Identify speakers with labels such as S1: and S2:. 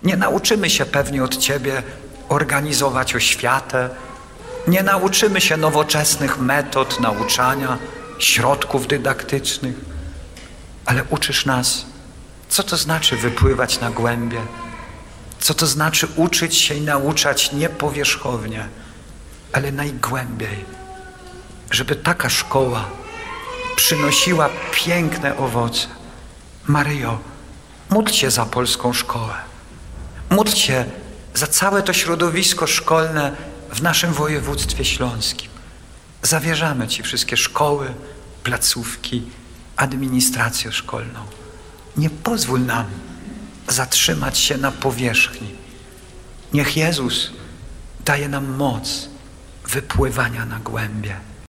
S1: Nie nauczymy się pewnie od Ciebie organizować oświatę, nie nauczymy się nowoczesnych metod nauczania, środków dydaktycznych, ale uczysz nas, co to znaczy wypływać na głębie, co to znaczy uczyć się i nauczać nie powierzchownie, ale najgłębiej, żeby taka szkoła przynosiła piękne owoce. Maryjo, módl się za polską szkołę. Módl się za całe to środowisko szkolne w naszym województwie śląskim. Zawierzamy Ci wszystkie szkoły, placówki, administrację szkolną. Nie pozwól nam zatrzymać się na powierzchni. Niech Jezus daje nam moc wypływania na głębie.